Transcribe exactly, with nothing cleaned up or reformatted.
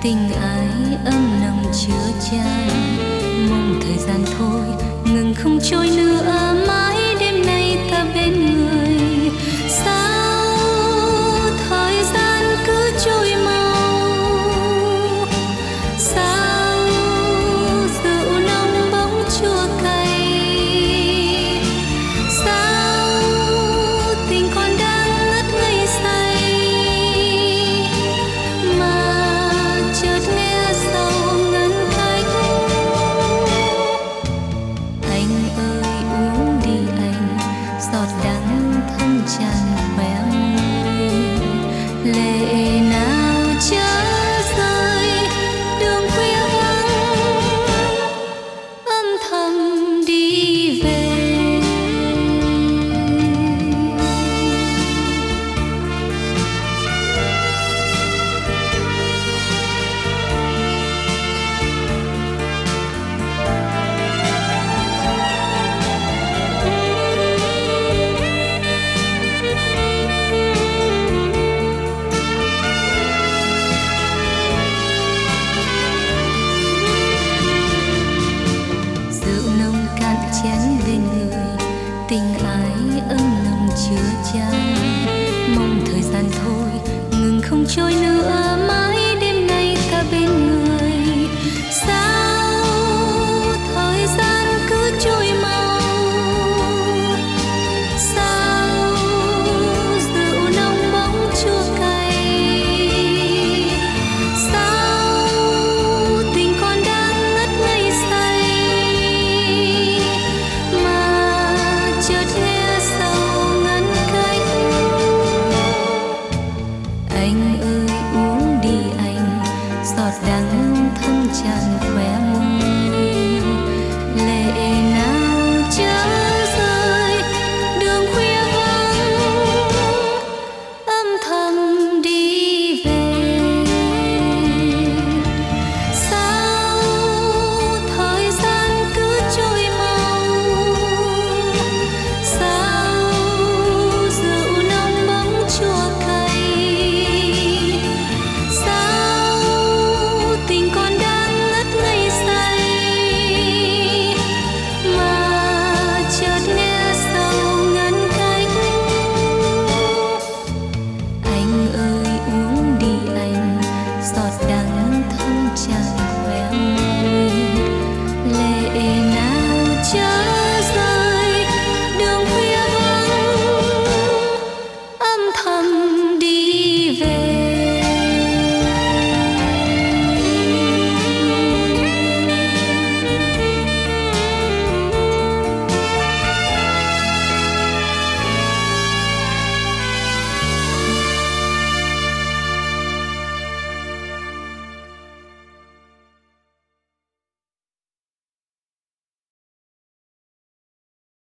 tình ái ấm nồng chứa chan, mong thời gian thôi ngừng không trôi nữa, mãi đêm nay ta bên người. Sao thời gian cứ trôi mau, sao rượu nồng bỗng chua cay, sao tình còn đang ngất ngây say, mà chợt nghe sầu ngân cách. Anh ơi uống đi anh, giọt đắng thấm tràn khóe môi, lệ nào chớ rơi đường khuya vắng, âm thầm đi về. Rượu nồng cạn chén bên người, tình ái ấm lòng chứa chan, mong thời gian thôi ngừng không trôi nữa, mãi đêm nay ta bên người. Sao thời gian cứ trôi mau, sao rượu nồng bỗng chua cay, sao tình còn đang ngất ngây say, mà chợt nghe sầu ngăn cách. Anh ơi uống đi anh, giọt đắng thấm tràn